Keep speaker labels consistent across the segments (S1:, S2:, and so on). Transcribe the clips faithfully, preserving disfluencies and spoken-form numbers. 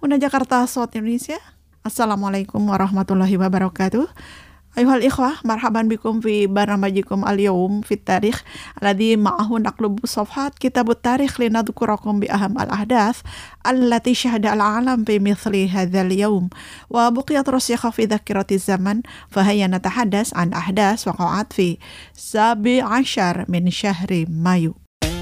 S1: Una Jakarta South Indonesia. Assalamualaikum warahmatullahi wabarakatuh. Ayuhal ikhwah, marhaban bikum fi barnamajikum al-yawm fi tarikh alladhi ma'ahu naqlubu safhat kitabut tarikh linadhkurakum bi aham al-ahdath allati syahada al-alam fi mithli hadzal yawm wa buqiyat rasikha fi dhakirati zaman fahayya natahaddas an ahdath waqa'at fi sabi ashar min syahri Mayu.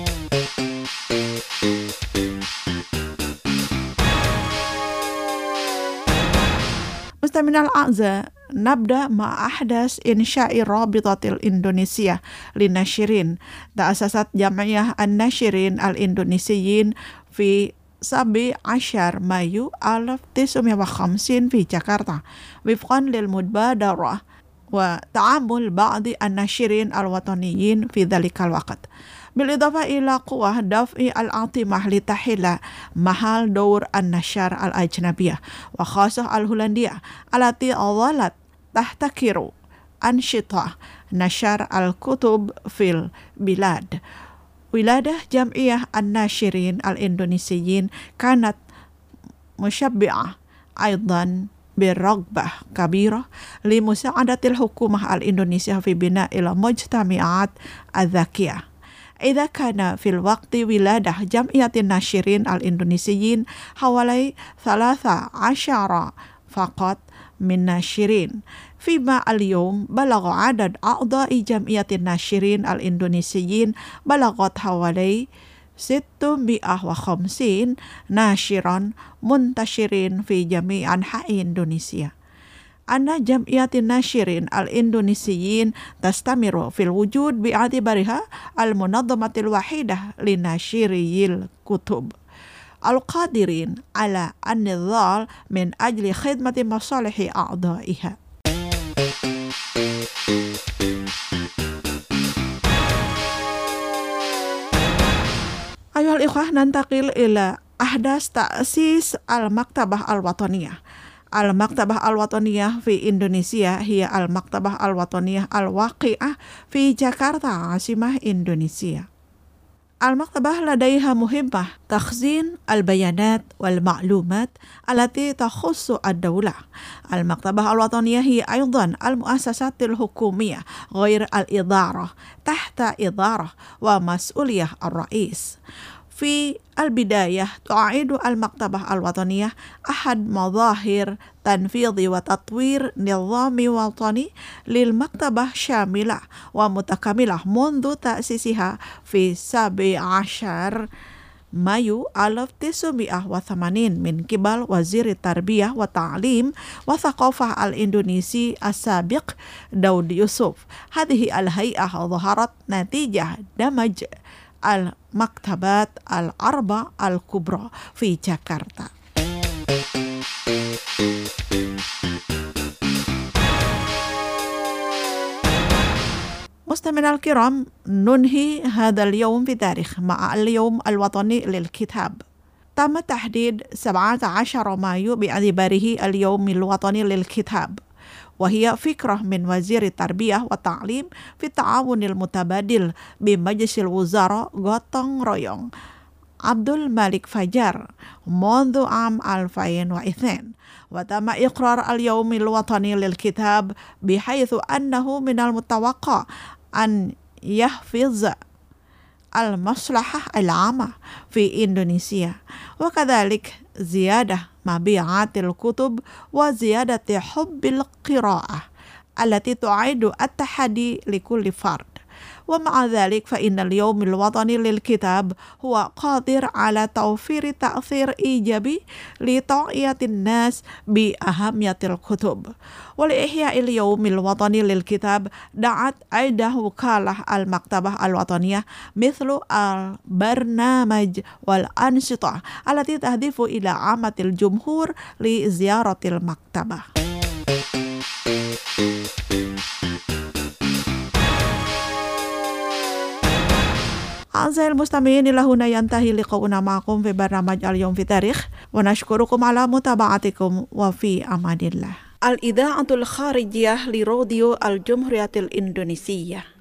S1: Mustaminal a'za nabda ma'ahdas insya'i rabitatil Indonesia linashirin ta'asasat jam'iyah an-nashirin al-indonesiyin fi sabi ashar Mayu alaf tisumia wa khamsin fi Jakarta wifqan lil mudbadarah wa ta'amul ba'di an-nashirin al-wataniyin fi dhalikal waqt bil idafa ila quwah daf'i al-atimah li tahila mahal daur an-nashar al-ajnabiyah wa khasah al-hulandiyah alati awalat tahtakiru anshitah nashar al-kutub fil bilad wiladah jam'iyah an-nashirin al-indonesiyin kanat musyabbi'ah aidan birragbah kabirah li musa'adatil hukumah al-Indonesia fi bina'il mujtami'at al-dhakiyah. Idza kana fil waqti wiladah jam'iyatin nashirin al-indonesiyin hawalai thalatha ashara faqat min nashirin fima al-yawm balagha adad a'dha'i jam'iyatin nashirin al-indonesiyin balagat hawalai sittu mi'ah wa khamsin nashiran muntashirin fi jami' anha'i Indonesia. Anna jam'iyatin nashirin al-indonesiyin tastamiru fil wujud bi'atibariha al-munadzamatil wahidah li nashiriyil kutub al-qadirin ala an-nidhal min ajli khidmati masalihi a'dha'iha. Ayuhal ikhwah, nantaqil ila ahdas ta'sis al-maktabah al-wataniyah. Al-Maktabah Al-Wataniyah fi Indonesia hiya Al-Maktabah Al-Wataniyah Al-Waqi'ah fi Jakarta, asimah Indonesia. Al-Maktabah ladaiha muhimmah takhzin al-bayanat wal-ma'lumat alati takhussu ad-dawlah. Al-Maktabah Al-Wataniyah hiya aydan al-muassasatil hukumiyah ghair al-idarah tahta idarah wa mas'uliyah ar-rais. Fi al-bidayah tu'idu al-Maktabah al-Wataniyah ahad madahir tanfidhi wa tatwir nizami watani lil maktabah syamilah wa mutakamilah mundu ta'sisiha fi sabi ashar Mayu alaf tisumi'ah wa thamanin min kibal waziri tarbiyah wa ta'lim wa thaqafah al-Indonesi as-sabiq Daud Yusuf. Hadhihi al-hay'ah dhaharat natijah damaj al-maktabat al-arba al-kubra fi Jakarta. Mustaminal kiram, nunhi hadal yawm fi tarikh ma'a al-yawm al-watani lil kitab. Tama tahdid sab'ata ashara Mayu bi'adibarihi al-yawm al-watani lil kitab. Wahia fikrah min waziri tarbiyah wa ta'lim fi ta'awunil mutabadil bi majlisil wuzara gotong royong Abdul Malik Fajar mundu am alfain wa ithnain wa tama iqrar al-yawmil watani lil kitab bihaythu annahu minal mutawaqqa an yahfiz al-maslahah al-'amah fi Indonesia wa kadzalik ziyadah mabi'atil kutub wa ziyadati hubbil qira'ah allati tu'idu at-tahadi likulli fard wa ma'a dhalik fa innal yawmil watani lil kitab huwa qadir ala tawfiri ta'thir ijabi li ta'iyatin nas bi ahamiyatil kutub wa li ihya'il yawmil watani lil kitab da'at aidah wukalah al-maktabah al-wataniyah mithlu al-barnamaj wal ansitah allati tahdifu ila amatil jumhur li ziyaratil maktabah. A'zal mustami'in ila huna yantahi liqa'una ma'akum fi barnamaj al-yawm fi tarikh wa nashkurukum ala mutaba'atikum wa fi amanillah. Al-idha'atul kharijiyah li radio al-Jumhuriyatil Indonesiyah.